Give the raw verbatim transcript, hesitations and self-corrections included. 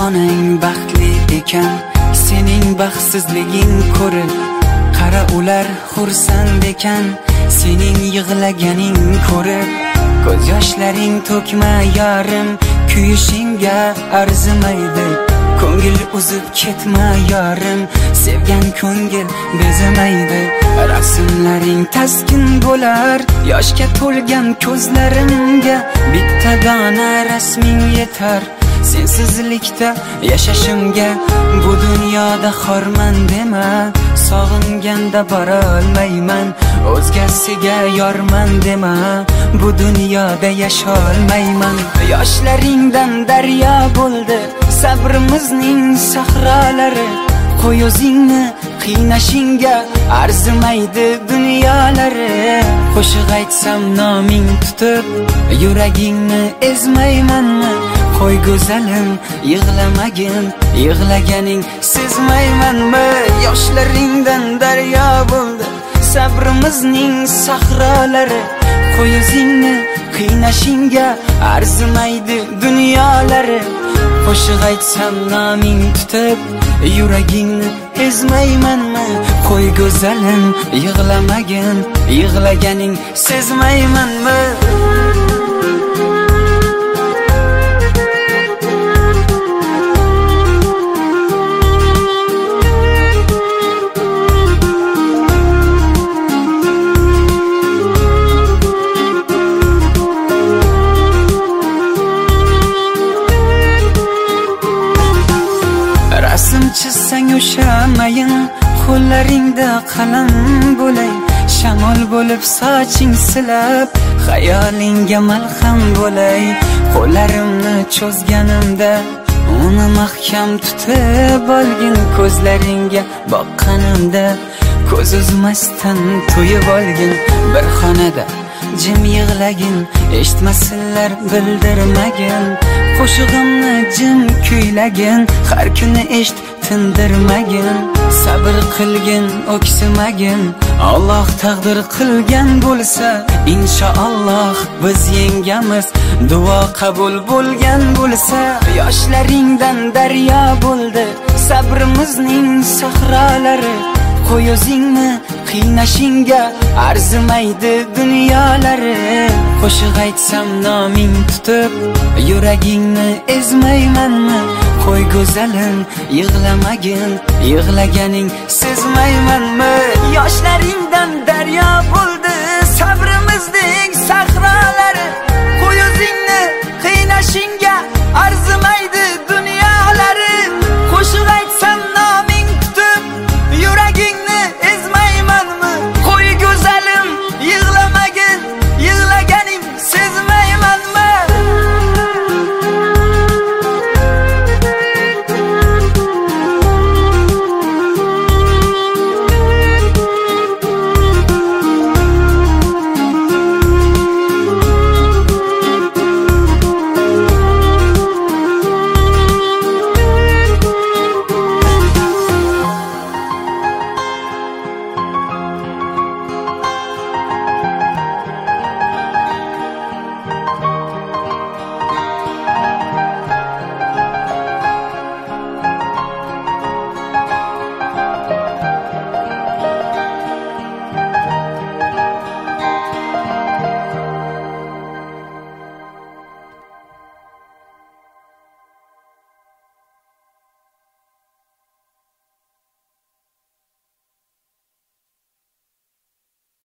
onang baxtli ekan, sening baxtsizliging ko'rib. Qara ular xursand ekan, sening yig'laganing ko'rib. Ko'z yoshlaring to'kma yarim, kuyishingga arzimaydi. Ko'ngil uzib ketma yarim, sevgan ko'ngil bezamaydi. Rasmlaring taskin bo'lar, yoshga to'lgan ko'zlarimga. Bitta dona rasming yetar, sensizlikda yashashimga. Bu dunyoda xorman dema, sog'inganda borolmayman. O'zgasiga yorman dema, bu dunyoda yasholmayman. Yoshlaringdan daryo bo'ldi sabrimizning sahrolari. Qo'y o'zingni qiynashingga arzimaydi dunyolari. Qo'shiq aytsam noming tutib, yuragingni ezmaymanmi? Qo'y go'zalim yig'lamagin, yig'laganing sezmaymanmi? Yoshlaringdan daryo bo'ldi sabrimizning sahrolari. Qo'y o'zingni qiynashingga arzimaydi dunyolari. Qo'shiq aytsam noming tutib, yuragingni ezmaymanmi? Qo'y go'zalim yig'lamagin, yig'laganing sezmaymanmi? Rasm chizsang o'sha mayin, qo'llaringda qalam bo'lay. Shamol bo'lib soching silab, xayolingga malham bo'lay. Qo'llarimni cho'zganimda uni mahkam tutib olgin. Ko'zlaringga boqqanimda ko'z uzmasdan to'yib olgin. Bir xonada jim yig'lagin, eshitmasinlar bildirmagin. Qo'shig'imni jim kuylagin, har kuni eshit tindirmagin. Sabr qilgin, o'ksimagin. Alloh taqdir qilgan bo'lsa, inshaalloh biz yengamiz. Duo qabul bo'lgan bo'lsa, yoshlaringdan daryo bo'ldi sabrimizning sahrolari. Qo'y o'zingni qiynashingga arzimaydi dunyolari. Qo'shiq aytsam noming tutib, yuragingni ezmaymanmi? Qo'y go'zalim yig'lamagin, yig'laganing sezmaymanmi? Yoshlaringdan daryo bo'ldi